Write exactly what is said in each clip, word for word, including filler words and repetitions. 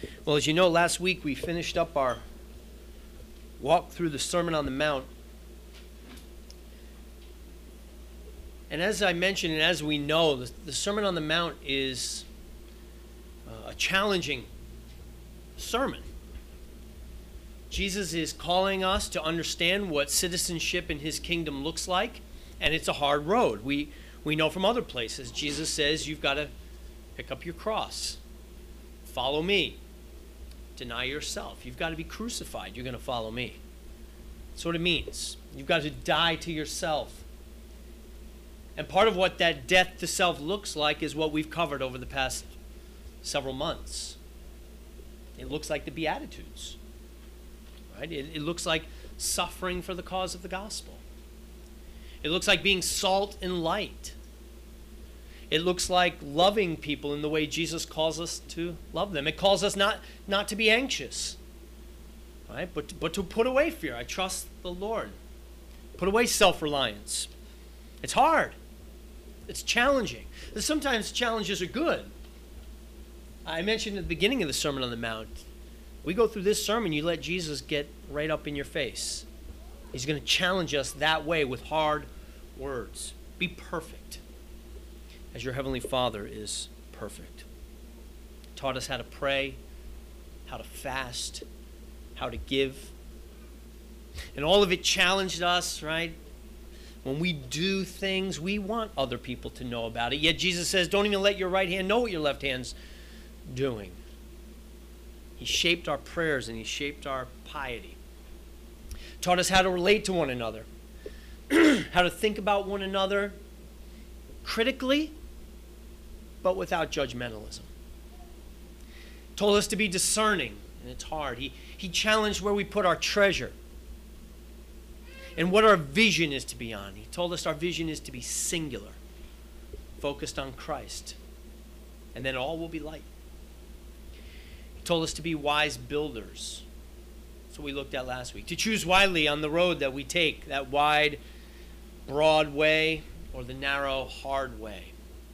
Well, as you know, last week we finished up our walk through the Sermon on the Mount. And as I mentioned, and as we know, the, the Sermon on the Mount is uh, a challenging sermon. Jesus is calling us to understand what citizenship in his kingdom looks like, and it's a hard road. We, we know from other places, Jesus says you've got to pick up your cross, follow me. Deny yourself. You've got to be crucified. You're going to follow me. That's what it means. You've got to die to yourself. And part of what that death to self looks like is what we've covered over the past several months. It looks like the Beatitudes. Right? It, it looks like suffering for the cause of the gospel. It looks like being salt and light. It looks like loving people in the way Jesus calls us to love them. It calls us not, not to be anxious, right? But, but to put away fear. I trust the Lord. Put away self-reliance. It's hard. It's challenging. And sometimes challenges are good. I mentioned at the beginning of the Sermon on the Mount, we go through this sermon, you let Jesus get right up in your face. He's going to challenge us that way with hard words. Be perfect, as your heavenly Father is perfect. Taught us how to pray, how to fast, how to give. And all of it challenged us, right? When we do things, we want other people to know about it. Yet Jesus says, don't even let your right hand know what your left hand's doing. He shaped our prayers and he shaped our piety. Taught us how to relate to one another, how to think about one another critically, but without judgmentalism. Told us to be discerning, and it's hard. He, he challenged where we put our treasure and what our vision is to be on. He told us our vision is to be singular, focused on Christ, and then all will be light. He told us to be wise builders. That's what we looked at last week. To choose wisely on the road that we take, that wide, broad way or the narrow, hard way.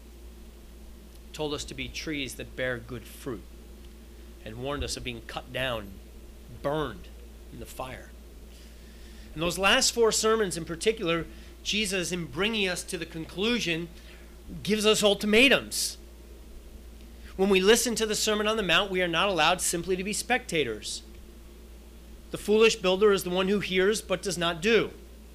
Told us to be trees that bear good fruit and warned us of being cut down, burned in the fire. And those last four sermons in particular, Jesus, in bringing us to the conclusion, gives us ultimatums. When we listen to the Sermon on the Mount, we are not allowed simply to be spectators. The foolish builder is the one who hears but does not do.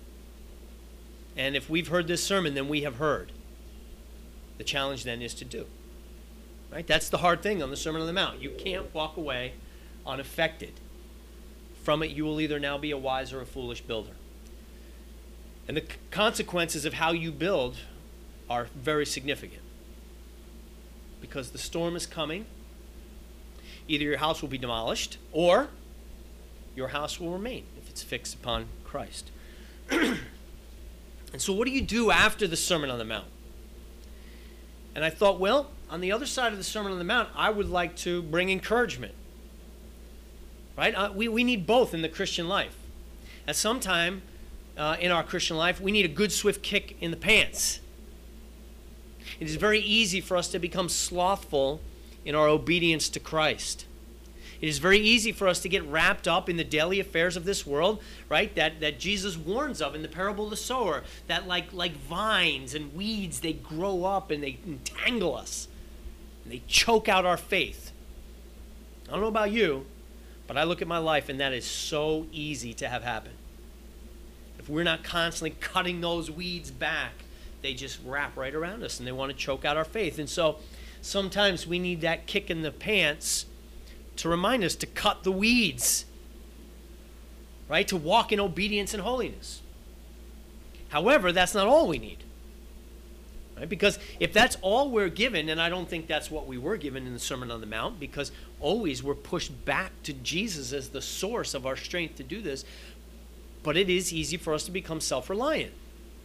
And if we've heard this sermon, then we have heard. The challenge then is to do. Right? That's the hard thing on the Sermon on the Mount. You can't walk away unaffected. From it, you will either now be a wise or a foolish builder. And the c- consequences of how you build are very significant. Because the storm is coming. Either your house will be demolished, or your house will remain if it's fixed upon Christ. And so what do you do after the Sermon on the Mount? And I thought, well, on the other side of the Sermon on the Mount, I would like to bring encouragement. Right? Uh, we, we need both in the Christian life. At some time uh, in our Christian life, we need a good, swift kick in the pants. It is very easy for us to become slothful in our obedience to Christ. It is very easy for us to get wrapped up in the daily affairs of this world, right? That that Jesus warns of in the parable of the sower, that like, like vines and weeds, they grow up and they entangle us. And they choke out our faith. I don't know about you, but I look at my life and that is so easy to have happen. If we're not constantly cutting those weeds back, they just wrap right around us and they want to choke out our faith. And so sometimes we need that kick in the pants to remind us to cut the weeds, right? To walk in obedience and holiness. However, that's not all we need, right? Because if that's all we're given, and I don't think that's what we were given in the Sermon on the Mount, because always we're pushed back to Jesus as the source of our strength to do this, but it is easy for us to become self-reliant.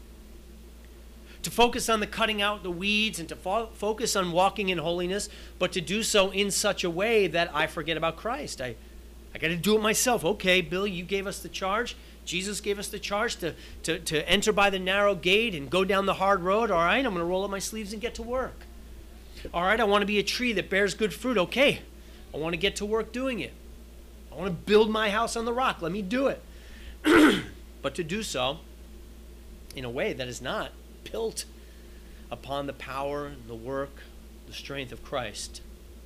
To focus on the cutting out the weeds and to fo- focus on walking in holiness, but to do so in such a way that I forget about Christ. I, I got to do it myself. Okay, Bill, you gave us the charge. Jesus gave us the charge to, to, to enter by the narrow gate and go down the hard road. All right, I'm going to roll up my sleeves and get to work. All right, I want to be a tree that bears good fruit. Okay, I I want to get to work doing it. I want to build my house on the rock. Let me do it. But to do so in a way that is not built upon the power and the work, the strength of Christ.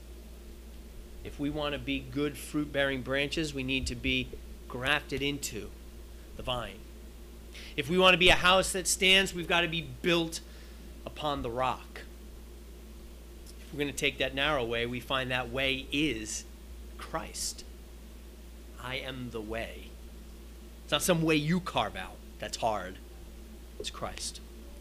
If we want to be good fruit-bearing branches, we need to be grafted into the vine. If we want to be a house that stands, we've got to be built upon the rock. If we're going to take that narrow way, we find that way is Christ. I am the way. It's not some way you carve out that's hard. It's Christ.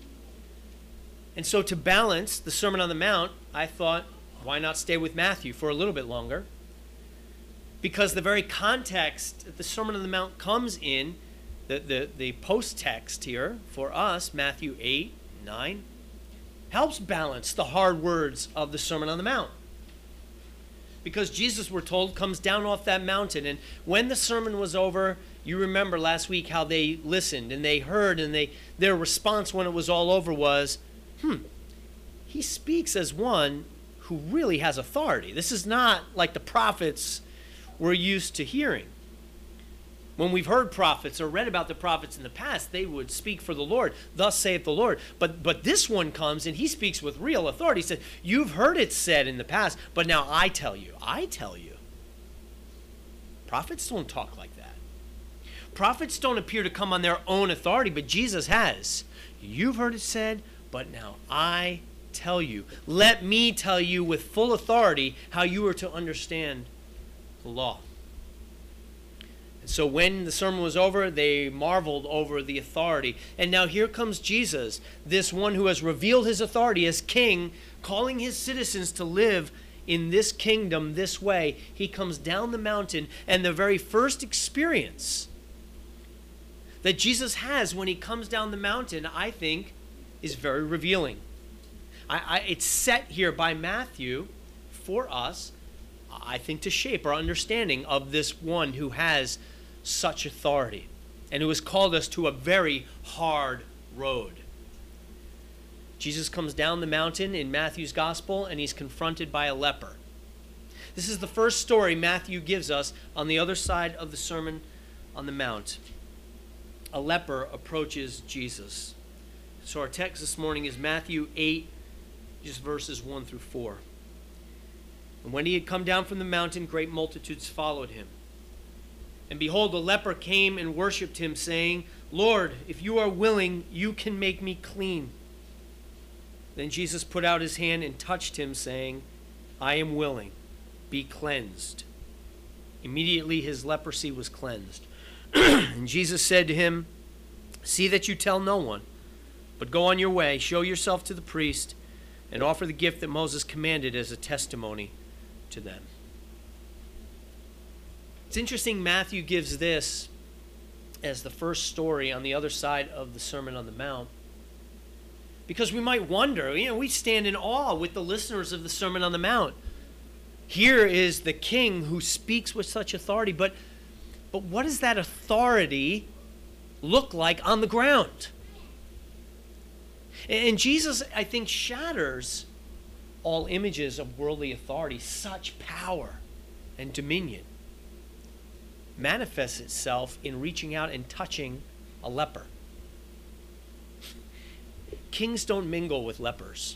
And so to balance the Sermon on the Mount, I thought, why not stay with Matthew for a little bit longer? Because the very context that the Sermon on the Mount comes in, the, the, the post-text here for us, Matthew eight, nine, helps balance the hard words of the Sermon on the Mount. Because Jesus, we're told, comes down off that mountain. And when the sermon was over, you remember last week how they listened and they heard, and they their response when it was all over was, hmm, he speaks as one who really has authority. This is not like the prophets we're used to hearing. When we've heard prophets or read about the prophets in the past, they would speak for the Lord. Thus saith the Lord. But but this one comes and he speaks with real authority. He said, you've heard it said in the past, but now I tell you. I tell you. Prophets don't talk like that. Prophets don't appear to come on their own authority, but Jesus has. You've heard it said, but now I tell you. Let me tell you with full authority how you are to understand the law. And so when the sermon was over, they marveled over the authority. And now here comes Jesus, this one who has revealed his authority as king, calling his citizens to live in this kingdom this way. He comes down the mountain, and the very first experience that Jesus has when he comes down the mountain, I think, is very revealing. I, I, it's set here by Matthew for us, I think, to shape our understanding of this one who has such authority and who has called us to a very hard road. Jesus comes down the mountain in Matthew's gospel, and he's confronted by a leper. This is the first story Matthew gives us on the other side of the Sermon on the Mount. A leper approaches Jesus. So our text this morning is Matthew eight, just verses one through four. And when he had come down from the mountain, great multitudes followed him. And behold, a leper came and worshipped him, saying, Lord, if you are willing, you can make me clean. Then Jesus put out his hand and touched him, saying, I am willing, be cleansed. Immediately his leprosy was cleansed. And Jesus said to him, see that you tell no one, but go on your way, show yourself to the priest, and offer the gift that Moses commanded as a testimony to them. It's interesting Matthew gives this as the first story on the other side of the Sermon on the Mount, because we might wonder, you know, we stand in awe with the listeners of the Sermon on the Mount. Here is the king who speaks with such authority, but but what does that authority look like on the ground? And Jesus, I think, shatters all images of worldly authority. Such power and dominion manifests itself in reaching out and touching a leper. Kings don't mingle with lepers.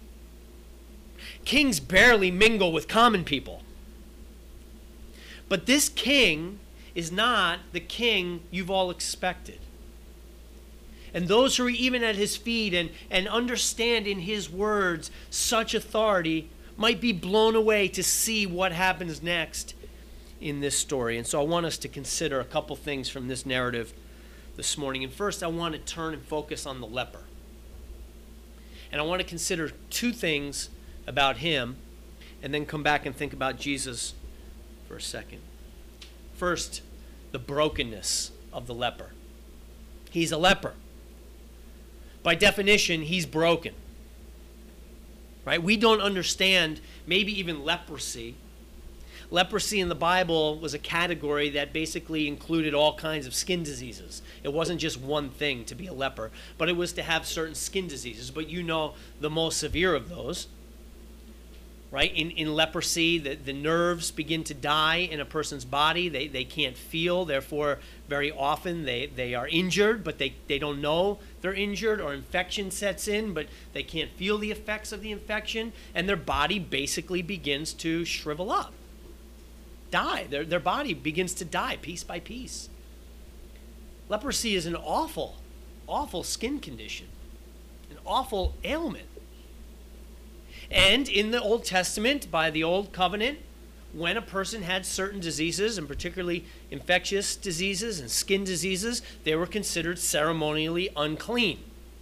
Kings barely mingle with common people. But this king is not the king you've all expected. And those who are even at his feet and, and understand in his words such authority might be blown away to see what happens next in this story. And so I want us to consider a couple things from this narrative this morning. And first, I want to turn and focus on the leper. And I want to consider two things about him, and then come back and think about Jesus for a second. First, the brokenness of the leper. He's a leper. By definition, he's broken. Right? We don't understand maybe even leprosy. Leprosy in the Bible was a category that basically included all kinds of skin diseases. It wasn't just one thing to be a leper, but it was to have certain skin diseases. But you know the most severe of those. right? In, in leprosy, the, the nerves begin to die in a person's body. They, they can't feel, therefore, very often they, they are injured, but they, they don't know they're injured, or infection sets in, but they can't feel the effects of the infection, and their body basically begins to shrivel up, die. Their, their body begins to die piece by piece. Leprosy is an awful, awful skin condition, an awful ailment. And in the Old Testament, by the Old Covenant, when a person had certain diseases, and particularly infectious diseases and skin diseases, they were considered ceremonially unclean.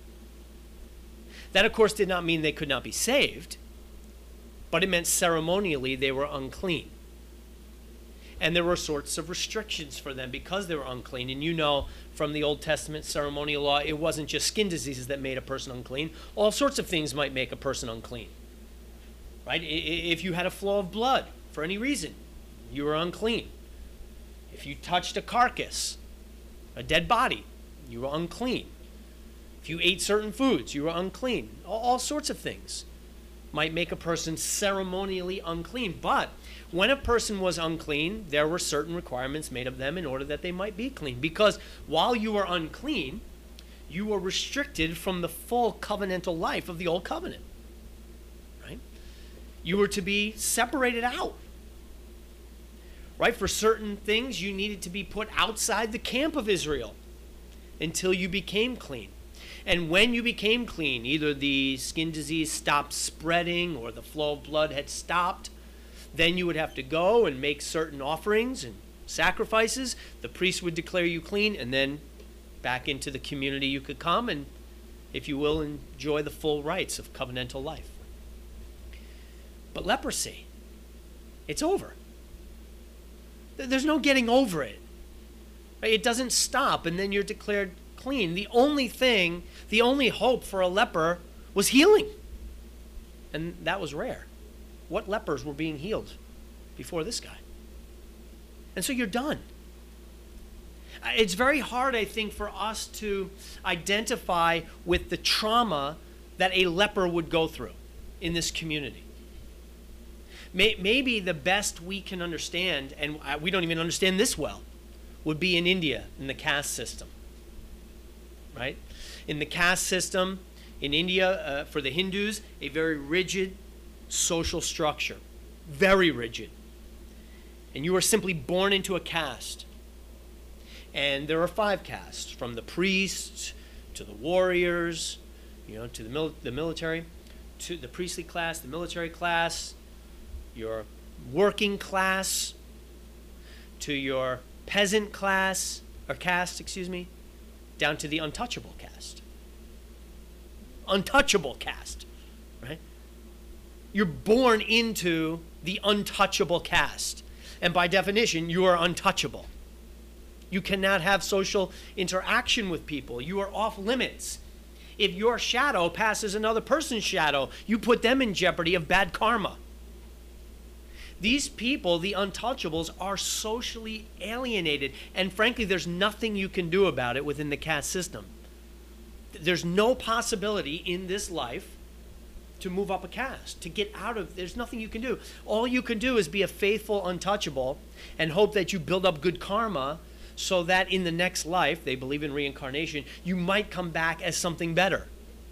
That, of course, did not mean they could not be saved, but it meant ceremonially they were unclean. And there were sorts of restrictions for them because they were unclean. And you know from the Old Testament ceremonial law, it wasn't just skin diseases that made a person unclean. All sorts of things might make a person unclean. Right? If you had a flow of blood for any reason, you were unclean. If you touched a carcass, a dead body, you were unclean. If you ate certain foods, you were unclean. All sorts of things might make a person ceremonially unclean. But when a person was unclean, there were certain requirements made of them in order that they might be clean. Because while you were unclean, you were restricted from the full covenantal life of the Old Covenant. Right? You were to be separated out. Right? For certain things, you needed to be put outside the camp of Israel until you became clean. And when you became clean, either the skin disease stopped spreading or the flow of blood had stopped, then you would have to go and make certain offerings and sacrifices. The priest would declare you clean, and then back into the community you could come and, if you will, enjoy the full rights of covenantal life. But leprosy, it's over. There's no getting over it. It doesn't stop, and then you're declared clean. The only thing, the only hope for a leper was healing. And that was rare. What lepers were being healed before this guy? And so you're done. It's very hard, I think, for us to identify with the trauma that a leper would go through in this community. Maybe the best we can understand, and we don't even understand this well, would be in India, in the caste system. Right? In the caste system, in India, uh, for the Hindus, a very rigid social structure. Very rigid. And you are simply born into a caste. And there are five castes, from the priests to the warriors, you know, to the, mil- the military, to the priestly class, the military class, your working class, to your peasant class, or caste, excuse me, down to the untouchable caste. Untouchable caste, right? You're born into the untouchable caste. And by definition, you are untouchable. You cannot have social interaction with people. You are off limits. If your shadow passes another person's shadow, you put them in jeopardy of bad karma. These people, the untouchables, are socially alienated. And frankly, there's nothing you can do about it within the caste system. There's no possibility in this life to move up a caste, to get out of, there's nothing you can do. All you can do is be a faithful untouchable and hope that you build up good karma so that in the next life, they believe in reincarnation, you might come back as something better.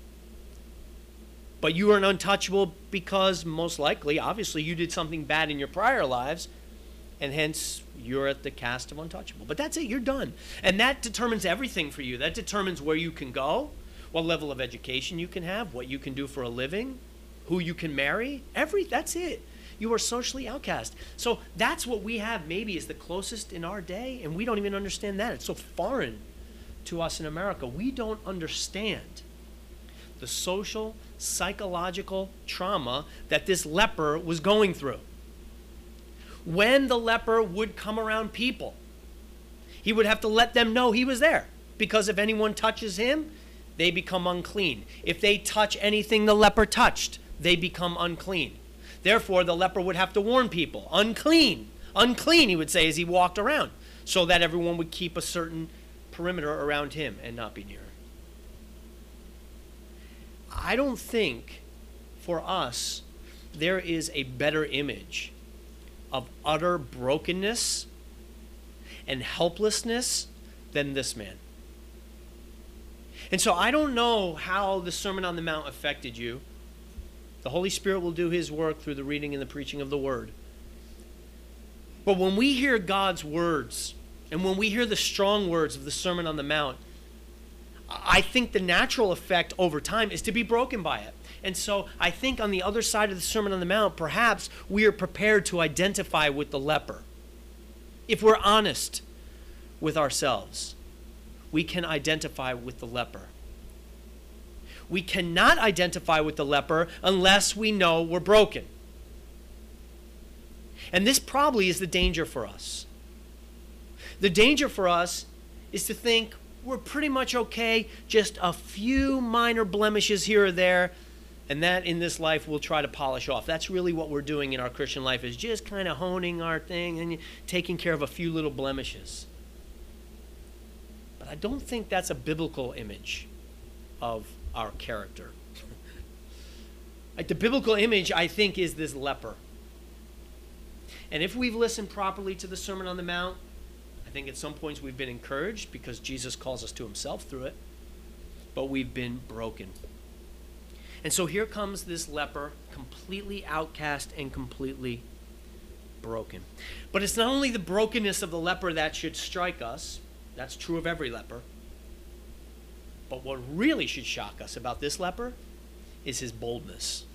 But you are an untouchable because most likely, obviously, you did something bad in your prior lives, and hence you're at the caste of untouchable. But that's it, you're done. And that determines everything for you. That determines where you can go, what level of education you can have, what you can do for a living, who you can marry. Every, that's it. You are socially outcast. So that's what we have maybe is the closest in our day, and we don't even understand that. It's so foreign to us in America. We don't understand the social, psychological trauma that this leper was going through. When the leper would come around people, he would have to let them know he was there, because if anyone touches him, they become unclean. If they touch anything the leper touched, they become unclean. Therefore, the leper would have to warn people, unclean, unclean, he would say as he walked around, so that everyone would keep a certain perimeter around him and not be near. I don't think for us there is a better image of utter brokenness and helplessness than this man. And so I don't know how the Sermon on the Mount affected you. The Holy Spirit will do his work through the reading and the preaching of the word. But when we hear God's words, and when we hear the strong words of the Sermon on the Mount, I think the natural effect over time is to be broken by it. And so I think on the other side of the Sermon on the Mount, perhaps we are prepared to identify with the leper. If we're honest with ourselves, we can identify with the leper. We cannot identify with the leper unless we know we're broken. And this probably is the danger for us. The danger for us is to think we're pretty much okay, just a few minor blemishes here or there, and that in this life we'll try to polish off. That's really what we're doing in our Christian life, is just kind of honing our thing and taking care of a few little blemishes. But I don't think that's a biblical image of our character. Like, the biblical image, I think, is this leper. And if we've listened properly to the Sermon on the Mount, I think at some points we've been encouraged because Jesus calls us to himself through it, but we've been broken. And so here comes this leper, completely outcast and completely broken. But it's not only the brokenness of the leper that should strike us. That's true of every leper. But what really should shock us about this leper is his boldness.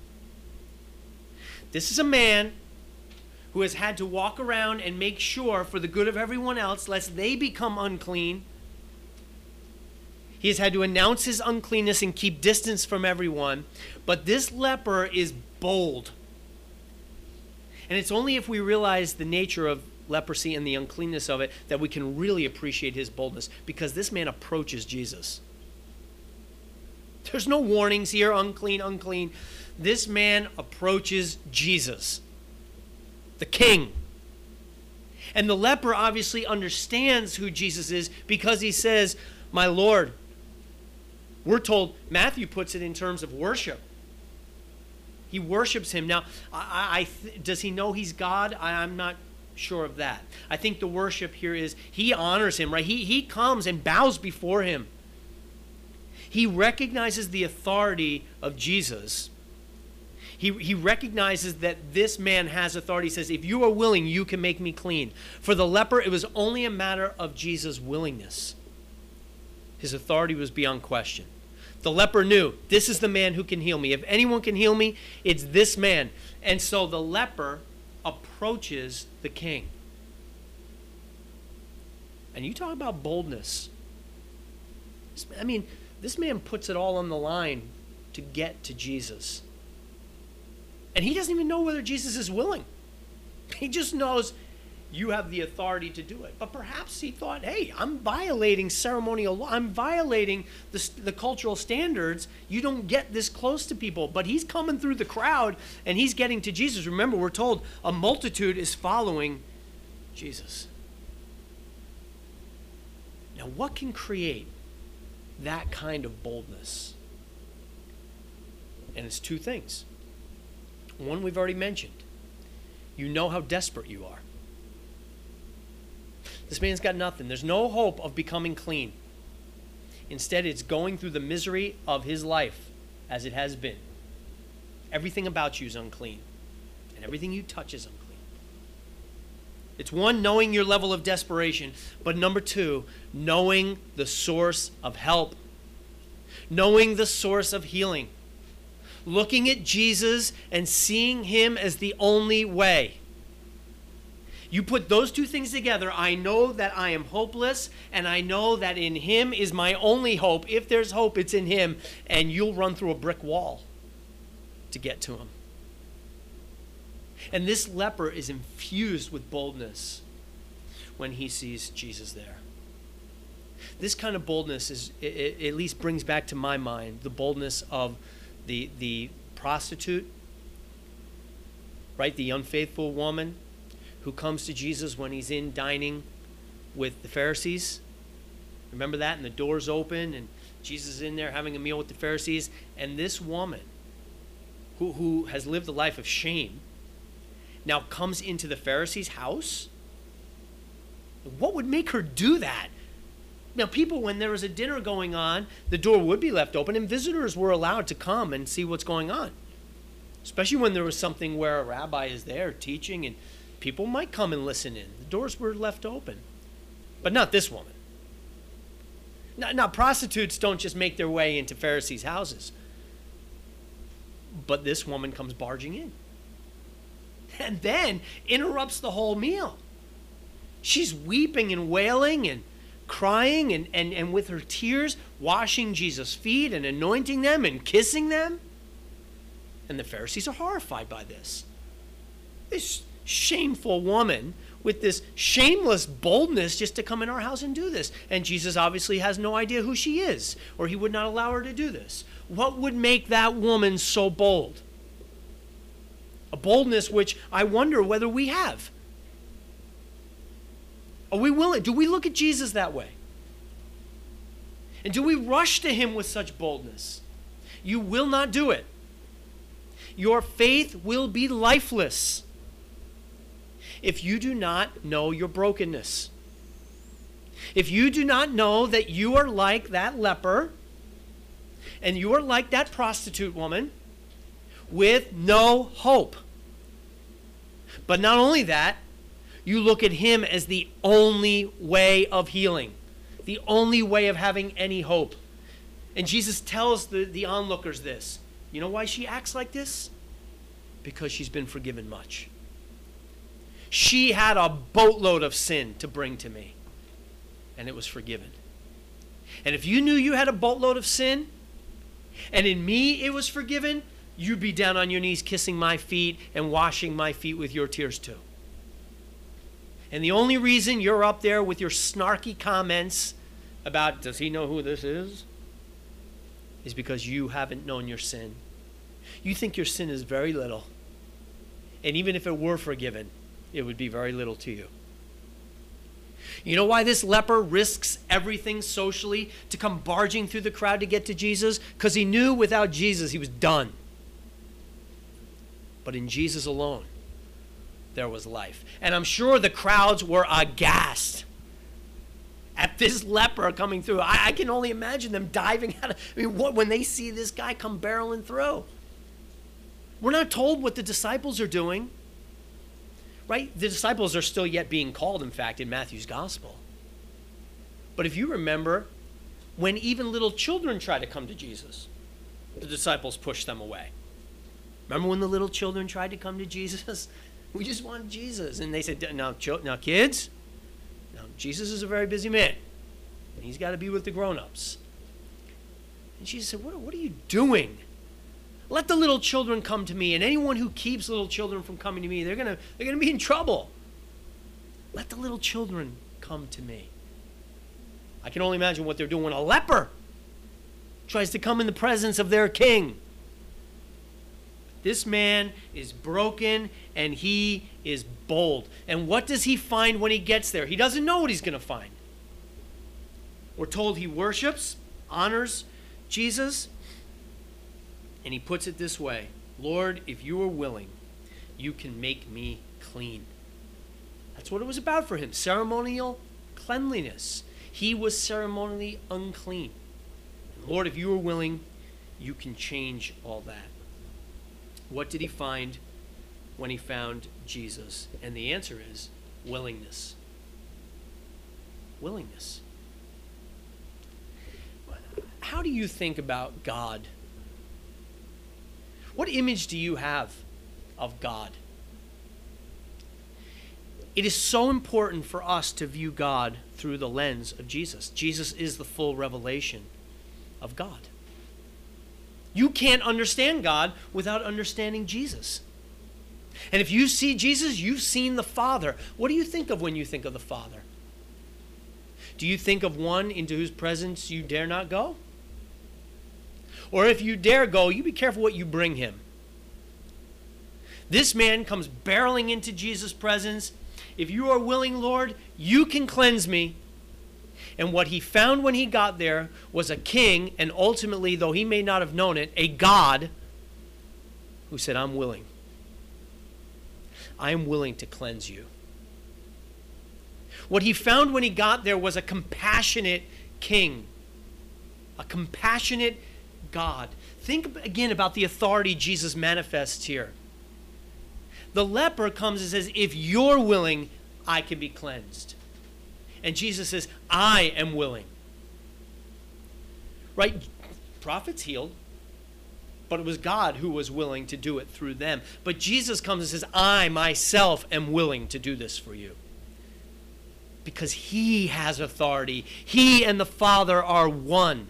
This is a man who has had to walk around and make sure, for the good of everyone else, lest they become unclean. He has had to announce his uncleanness and keep distance from everyone. But this leper is bold. And it's only if we realize the nature of leprosy and the uncleanness of it that we can really appreciate his boldness, because this man approaches Jesus. There's no warnings here, unclean, unclean. This man approaches Jesus, the king. And the leper obviously understands who Jesus is because he says, "My Lord." We're told, Matthew puts it in terms of worship. He worships him. Now, I, I th- does he know he's God? I, I'm not sure of that. I think the worship here is he honors him, right? He, he comes and bows before him. He recognizes the authority of Jesus. He, he recognizes that this man has authority. He says, if you are willing, you can make me clean. For the leper, it was only a matter of Jesus' willingness. His authority was beyond question. The leper knew, this is the man who can heal me. If anyone can heal me, it's this man. And so the leper approaches the king. And you talk about boldness. I mean, this man puts it all on the line to get to Jesus. And he doesn't even know whether Jesus is willing. He just knows you have the authority to do it. But perhaps he thought, hey, I'm violating ceremonial law. I'm violating the, the cultural standards. You don't get this close to people. But he's coming through the crowd and he's getting to Jesus. Remember, we're told a multitude is following Jesus. Now, what can create that kind of boldness? And it's two things. One we've already mentioned. You know how desperate you are. This man's got nothing. There's no hope of becoming clean. Instead, it's going through the misery of his life as it has been. Everything about you is unclean, and everything you touch is unclean. It's one, knowing your level of desperation, but number two, knowing the source of help, knowing the source of healing, looking at Jesus and seeing him as the only way. You put those two things together, I know that I am hopeless, and I know that in him is my only hope. If there's hope, it's in him, and you'll run through a brick wall to get to him. And this leper is infused with boldness when he sees Jesus there. This kind of boldness is, it, it at least brings back to my mind the boldness of the, the prostitute, right? The unfaithful woman who comes to Jesus when he's in dining with the Pharisees. Remember that? And the door's open and Jesus is in there having a meal with the Pharisees. And this woman who, who has lived a life of shame, now comes into the Pharisee's house? What would make her do that? Now, people, when there was a dinner going on, the door would be left open and visitors were allowed to come and see what's going on. Especially when there was something where a rabbi is there teaching and people might come and listen in. The doors were left open. But not this woman. Now, now prostitutes don't just make their way into Pharisees' houses. But this woman comes barging in. And then interrupts the whole meal. She's weeping and wailing and crying and, and, and with her tears washing Jesus' feet and anointing them and kissing them. And the Pharisees are horrified by this. This shameful woman with this shameless boldness just to come in our house and do this. And Jesus obviously has no idea who she is, or he would not allow her to do this. What would make that woman so bold? A boldness which I wonder whether we have. Are we willing? Do we look at Jesus that way? And do we rush to him with such boldness? You will not do it. Your faith will be lifeless if you do not know your brokenness. If you do not know that you are like that leper and you are like that prostitute woman with no hope. But not only that, you look at him as the only way of healing, the only way of having any hope. And Jesus tells the, the onlookers this. You know why she acts like this? Because she's been forgiven much. She had a boatload of sin to bring to me, and it was forgiven. And if you knew you had a boatload of sin, and in me it was forgiven, you'd be down on your knees kissing my feet and washing my feet with your tears too. And the only reason you're up there with your snarky comments about, does he know who this is? Is because you haven't known your sin. You think your sin is very little. And even if it were forgiven, it would be very little to you. You know why this leper risks everything socially to come barging through the crowd to get to Jesus? Because he knew without Jesus he was done. But in Jesus alone, there was life. And I'm sure the crowds were aghast at this leper coming through. I, I can only imagine them diving out of, I mean, what, when they see this guy come barreling through. We're not told what the disciples are doing. Right? The disciples are still yet being called, in fact, in Matthew's gospel. But if you remember, when even little children try to come to Jesus, the disciples push them away. Remember when the little children tried to come to Jesus? We just want Jesus. And they said, now, now kids, now, Jesus is a very busy man. And he's got to be with the grown-ups. And Jesus said, what, what are you doing? Let the little children come to me, and anyone who keeps little children from coming to me, they're going to they're going to be in trouble. Let the little children come to me. I can only imagine what they're doing when a leper tries to come in the presence of their king. This man is broken, and he is bold. And what does he find when he gets there? He doesn't know what he's going to find. We're told he worships, honors Jesus, and he puts it this way: Lord, if you are willing, you can make me clean. That's what it was about for him, ceremonial cleanliness. He was ceremonially unclean. And Lord, if you are willing, you can change all that. What did he find when he found Jesus? And the answer is willingness. Willingness. How do you think about God? What image do you have of God? It is so important for us to view God through the lens of Jesus. Jesus is the full revelation of God. You can't understand God without understanding Jesus. And if you see Jesus, you've seen the Father. What do you think of when you think of the Father? Do you think of one into whose presence you dare not go? Or if you dare go, you be careful what you bring him. This man comes barreling into Jesus' presence. If you are willing, Lord, you can cleanse me. And what he found when he got there was a king, and ultimately, though he may not have known it, a God who said, I'm willing. I am willing to cleanse you. What he found when he got there was a compassionate king, a compassionate God. Think again about the authority Jesus manifests here. The leper comes and says, if you're willing, I can be cleansed. And Jesus says, I am willing. Right? Prophets healed, but it was God who was willing to do it through them. But Jesus comes and says, I myself am willing to do this for you. Because he has authority. He and the Father are one.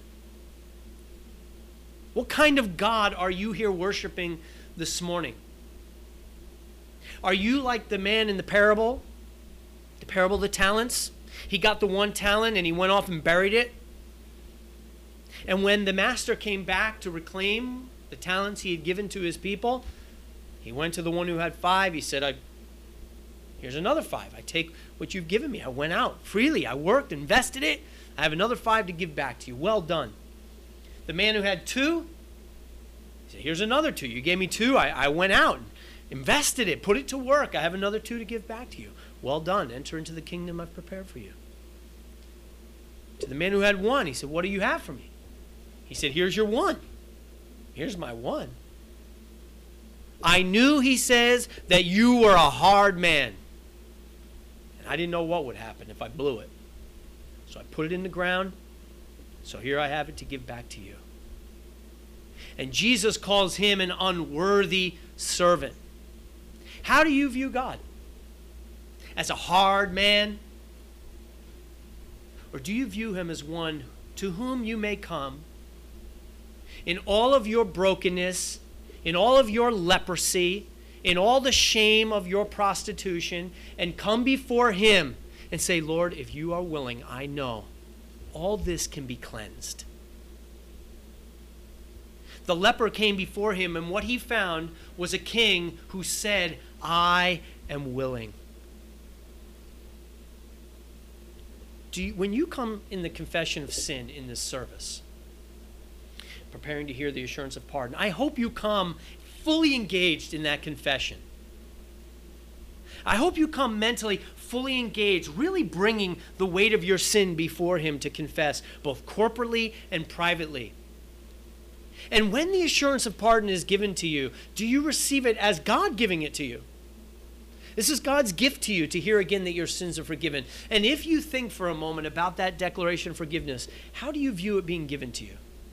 What kind of God are you here worshiping this morning? Are you like the man in the parable? The parable of the talents? He got the one talent and he went off and buried it. And when the master came back to reclaim the talents he had given to his people, he went to the one who had five. He said, I, here's another five. I take what you've given me. I went out freely. I worked, invested it. I have another five to give back to you. Well done. The man who had two, he said, here's another two. You gave me two. I, I went out, invested it, put it to work. I have another two to give back to you. Well done. Enter into the kingdom I've prepared for you. To the man who had one, he said, what do you have for me? He said, here's your one. Here's my one. I knew, he says, that you were a hard man. And I didn't know what would happen if I blew it. So I put it in the ground. So here I have it to give back to you. And Jesus calls him an unworthy servant. How do you view God? As a hard man? Or do you view him as one to whom you may come in all of your brokenness, in all of your leprosy, in all the shame of your prostitution, and come before him and say, Lord, if you are willing, I know all this can be cleansed. The leper came before him, and what he found was a king who said, I am willing. Do you, when you come in the confession of sin in this service, preparing to hear the assurance of pardon, I hope you come fully engaged in that confession. I hope you come mentally fully engaged, really bringing the weight of your sin before him to confess, both corporately and privately. And when the assurance of pardon is given to you, do you receive it as God giving it to you? This is God's gift to you to hear again that your sins are forgiven. And if you think for a moment about that declaration of forgiveness, how do you view it being given to you?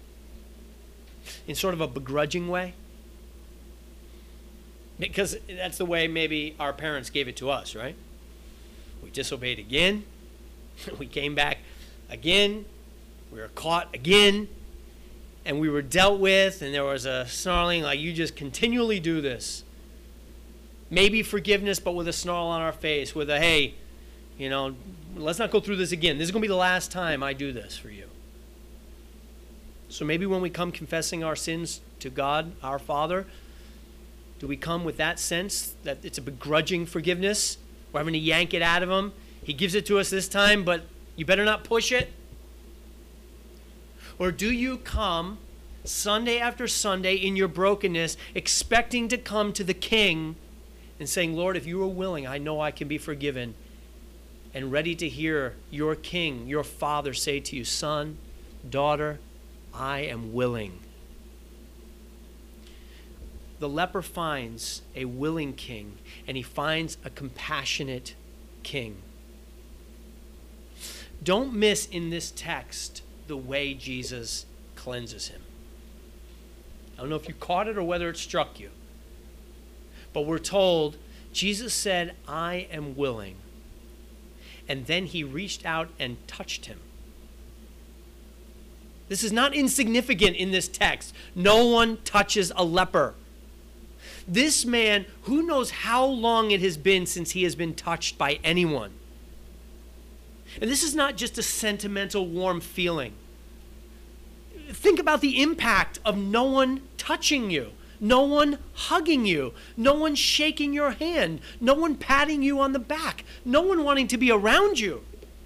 In sort of a begrudging way? Because that's the way maybe our parents gave it to us, right? We disobeyed again. We came back again. We were caught again. And we were dealt with, and there was a snarling, like, you just continually do this. Maybe forgiveness, but with a snarl on our face, with a, hey, you know, let's not go through this again. This is going to be the last time I do this for you. So maybe when we come confessing our sins to God, our Father, do we come with that sense that it's a begrudging forgiveness? We're having to yank it out of him. He gives it to us this time, but you better not push it. Or do you come Sunday after Sunday in your brokenness, expecting to come to the King and saying, Lord, if you are willing, I know I can be forgiven, and ready to hear your King, your Father say to you, son, daughter, I am willing. The leper finds a willing king, and he finds a compassionate king. Don't miss in this text the way Jesus cleanses him. I don't know if you caught it or whether it struck you. But we're told Jesus said, I am willing. And then he reached out and touched him. This is not insignificant in this text. No one touches a leper. This man, who knows how long it has been since he has been touched by anyone. And this is not just a sentimental, warm feeling. Think about the impact of no one touching you, no one hugging you, no one shaking your hand, no one patting you on the back, no one wanting to be around you.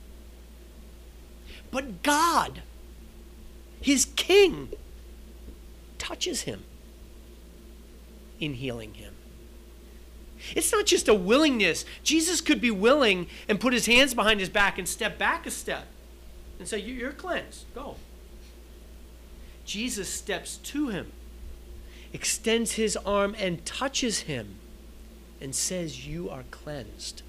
But God, his King, touches him. in healing him. It's not just a willingness. Jesus could be willing and put his hands behind his back and step back a step and say, you're cleansed, go. Jesus steps to him, extends his arm and touches him and says, you are cleansed.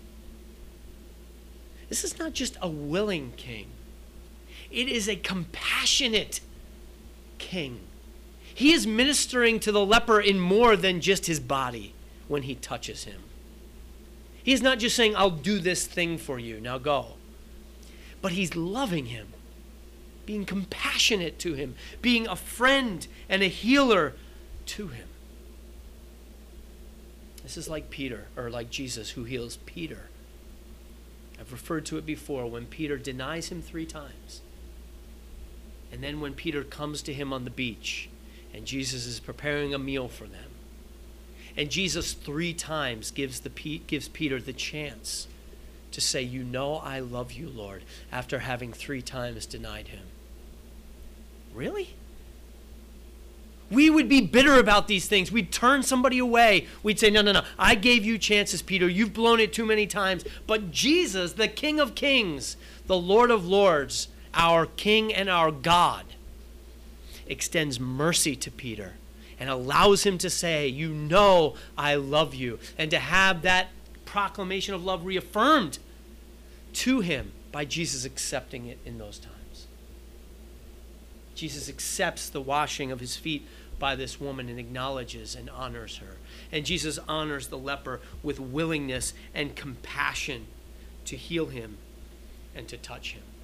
This is not just a willing king. It is a compassionate king. He is ministering to the leper in more than just his body when he touches him. He's not just saying, I'll do this thing for you, now go. But he's loving him, being compassionate to him, being a friend and a healer to him. This is like Peter, or like Jesus who heals Peter. I've referred to it before when Peter denies him three times. And then when Peter comes to him on the beach and Jesus is preparing a meal for them. And Jesus three times gives, the, gives Peter the chance to say, you know I love you, Lord, after having three times denied him. Really? We would be bitter about these things. We'd turn somebody away. We'd say, no, no, no. I gave you chances, Peter. You've blown it too many times. But Jesus, the King of Kings, the Lord of Lords, our King and our God, extends mercy to Peter and allows him to say, you know I love you, and to have that proclamation of love reaffirmed to him by Jesus accepting it in those times. Jesus accepts the washing of his feet by this woman and acknowledges and honors her. And Jesus honors the leper with willingness and compassion to heal him and to touch him.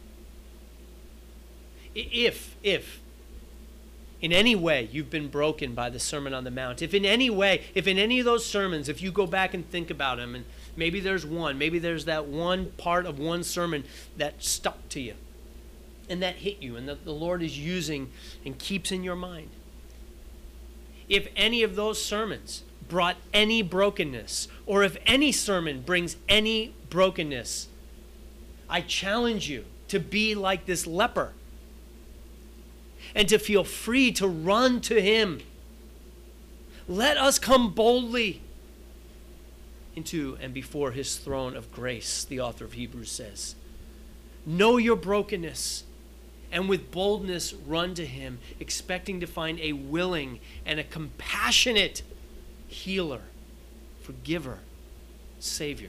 If, if, in any way you've been broken by the Sermon on the Mount, if in any way, if in any of those sermons, if you go back and think about them, and maybe there's one, maybe there's that one part of one sermon that stuck to you and that hit you and that the Lord is using and keeps in your mind. If any of those sermons brought any brokenness, or if any sermon brings any brokenness, I challenge you to be like this leper and to feel free to run to him. Let us come boldly into and before his throne of grace, the author of Hebrews says. Know your brokenness, and with boldness run to him, expecting to find a willing and a compassionate healer, forgiver, Savior.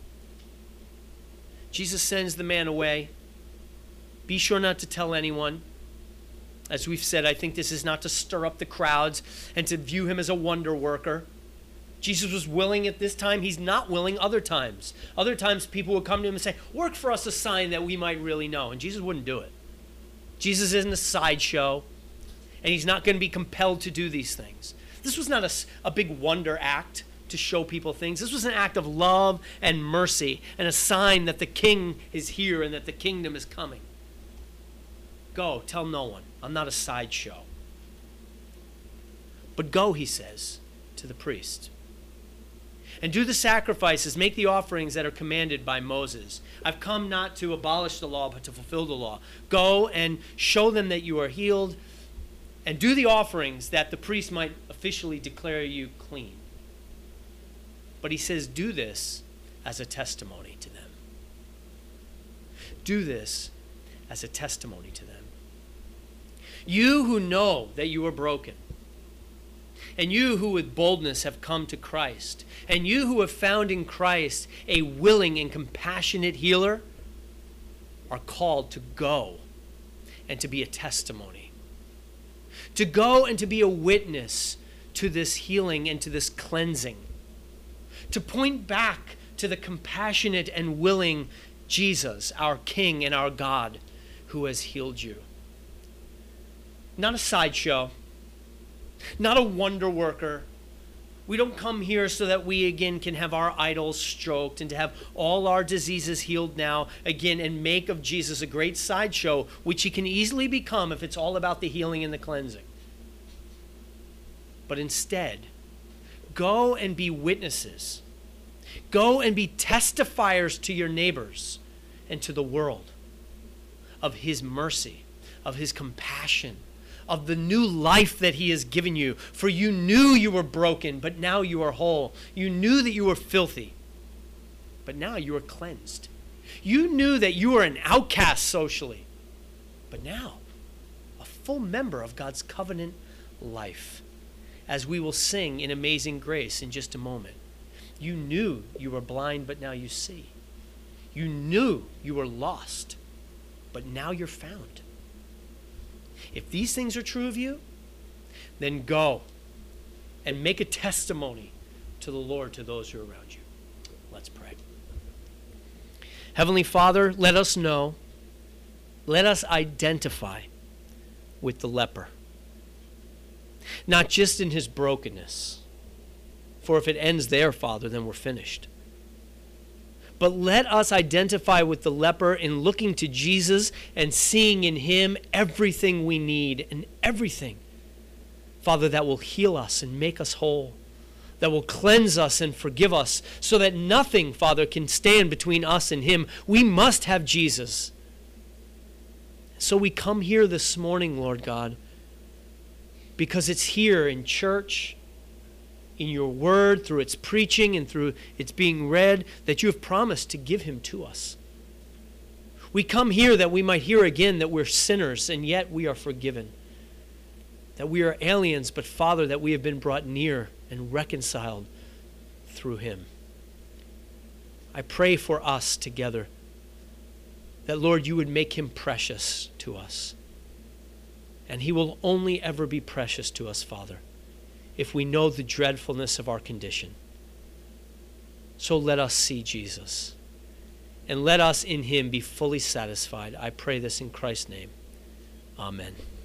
Jesus sends the man away. Be sure not to tell anyone. As we've said, I think this is not to stir up the crowds and to view him as a wonder worker. Jesus was willing at this time. He's not willing other times. Other times people would come to him and say, work for us a sign that we might really know. And Jesus wouldn't do it. Jesus isn't a sideshow, and he's not going to be compelled to do these things. This was not a, a big wonder act to show people things. This was an act of love and mercy and a sign that the king is here and that the kingdom is coming. Go, tell no one. I'm not a sideshow. But go, he says, to the priest. And do the sacrifices, make the offerings that are commanded by Moses. I've come not to abolish the law, but to fulfill the law. Go and show them that you are healed, and do the offerings that the priest might officially declare you clean. But he says, do this as a testimony to them. Do this as a testimony to them. You who know that you are broken, and you who with boldness have come to Christ, and you who have found in Christ a willing and compassionate healer, are called to go and to be a testimony. To go and to be a witness to this healing and to this cleansing. To point back to the compassionate and willing Jesus, our King and our God, who has healed you. Not a sideshow. Not a wonder worker. We don't come here so that we again can have our idols stroked and to have all our diseases healed now again and make of Jesus a great sideshow, which he can easily become if it's all about the healing and the cleansing. But instead, go and be witnesses. Go and be testifiers to your neighbors and to the world of his mercy, of his compassion, of the new life that he has given you. For you knew you were broken, but now you are whole. You knew that you were filthy, but now you are cleansed. You knew that you were an outcast socially, but now a full member of God's covenant life, as we will sing in Amazing Grace in just a moment. You knew you were blind, but now you see. You knew you were lost, but now you're found. If these things are true of you, then go and make a testimony to the Lord to those who are around you. Let's pray. Heavenly Father, let us know, let us identify with the leper. Not just in his brokenness, for if it ends there, Father, then we're finished. But let us identify with the leper in looking to Jesus and seeing in him everything we need and everything, Father, that will heal us and make us whole, that will cleanse us and forgive us, so that nothing, Father, can stand between us and him. We must have Jesus. So we come here this morning, Lord God, because it's here in church, in your word, through its preaching and through its being read, that you have promised to give him to us. We come here that we might hear again that we're sinners and yet we are forgiven. That we are aliens, but Father, that we have been brought near and reconciled through him. I pray for us together that, Lord, you would make him precious to us. And he will only ever be precious to us, Father, if we know the dreadfulness of our condition. So let us see Jesus, and let us in him be fully satisfied. I pray this in Christ's name. Amen.